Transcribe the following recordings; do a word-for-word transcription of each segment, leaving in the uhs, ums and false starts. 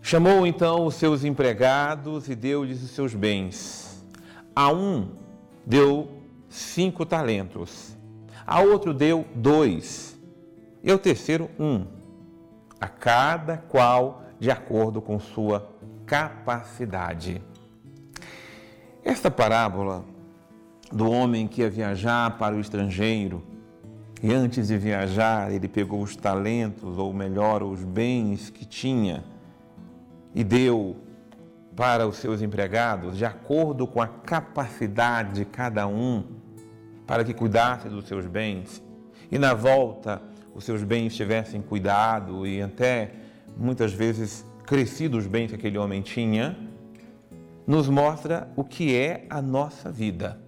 Chamou então os seus empregados e deu-lhes os seus bens. A um deu cinco talentos, a outro deu dois, e ao terceiro um, a cada qual de acordo com sua capacidade. Esta parábola do homem que ia viajar para o estrangeiro, e antes de viajar ele pegou os talentos, ou melhor, os bens que tinha, e deu para os seus empregados, de acordo com a capacidade de cada um, para que cuidasse dos seus bens, e na volta os seus bens tivessem cuidado e até muitas vezes crescido os bens que aquele homem tinha, nos mostra o que é a nossa vida.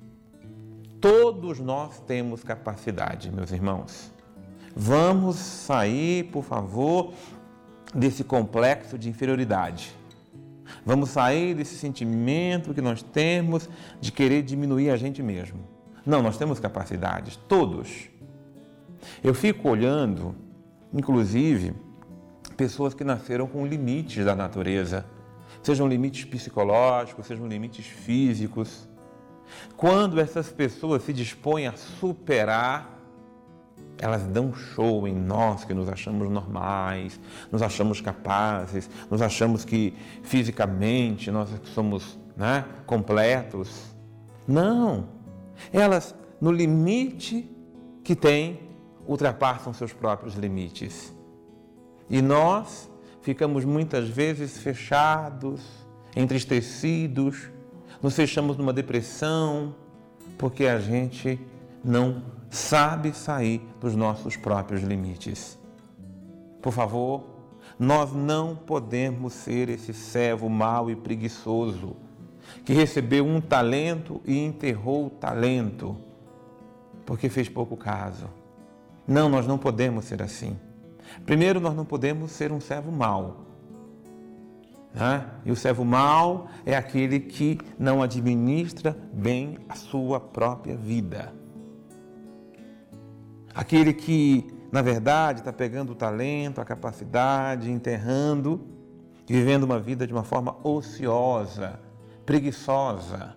Todos nós temos capacidade, meus irmãos. Vamos sair, por favor, desse complexo de inferioridade. Vamos sair desse sentimento que nós temos de querer diminuir a gente mesmo. Não, nós temos capacidades, todos. Eu fico olhando, inclusive, pessoas que nasceram com limites da natureza, sejam limites psicológicos, sejam limites físicos. Quando essas pessoas se dispõem a superar, elas dão um show em nós que nos achamos normais, nos achamos capazes, nos achamos que fisicamente nós somos, né, completos. Não! Elas, no limite que têm, ultrapassam seus próprios limites. E nós ficamos muitas vezes fechados, entristecidos, nos fechamos numa depressão, porque a gente não sabe sair dos nossos próprios limites. Por favor, nós não podemos ser esse servo mau e preguiçoso que recebeu um talento e enterrou o talento porque fez pouco caso. Não, nós não podemos ser assim. Primeiro, nós não podemos ser um servo mau. Né? E o servo mau é aquele que não administra bem a sua própria vida. Aquele que, na verdade, está pegando o talento, a capacidade, enterrando e vivendo uma vida de uma forma ociosa, preguiçosa.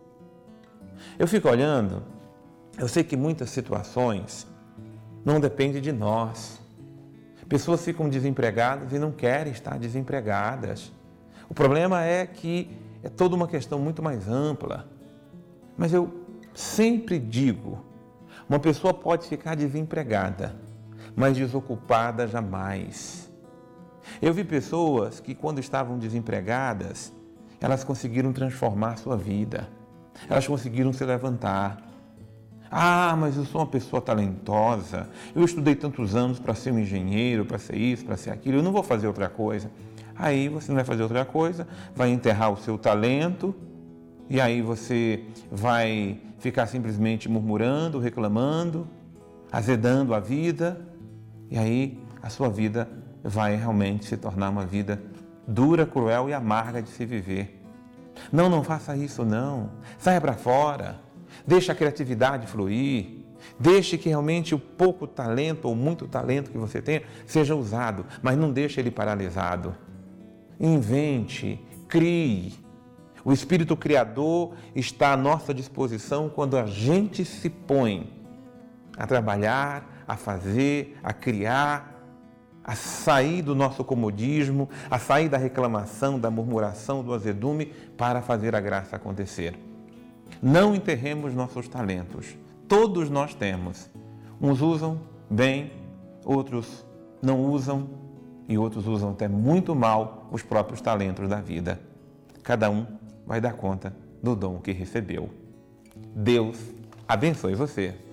Eu fico olhando, eu sei que muitas situações não dependem de nós. Pessoas ficam desempregadas e não querem estar desempregadas. O problema é que é toda uma questão muito mais ampla. Mas eu sempre digo, uma pessoa pode ficar desempregada, mas desocupada jamais. Eu vi pessoas que, quando estavam desempregadas, elas conseguiram transformar a sua vida. Elas conseguiram se levantar. Ah, mas eu sou uma pessoa talentosa, eu estudei tantos anos para ser um engenheiro, para ser isso, para ser aquilo, eu não vou fazer outra coisa. Aí você não vai fazer outra coisa, vai enterrar o seu talento, e aí você vai ficar simplesmente murmurando, reclamando, azedando a vida, e aí a sua vida vai realmente se tornar uma vida dura, cruel e amarga de se viver. Não, não faça isso não, saia para fora, deixe a criatividade fluir, deixe que realmente o pouco talento ou muito talento que você tenha seja usado, mas não deixe ele paralisado. Invente, crie. O Espírito Criador está à nossa disposição quando a gente se põe a trabalhar, a fazer, a criar, a sair do nosso comodismo, a sair da reclamação, da murmuração, do azedume, para fazer a graça acontecer. Não enterremos nossos talentos. Todos nós temos. Uns usam bem, outros não usam e outros usam até muito mal os próprios talentos da vida. Cada um vai dar conta do dom que recebeu. Deus abençoe você.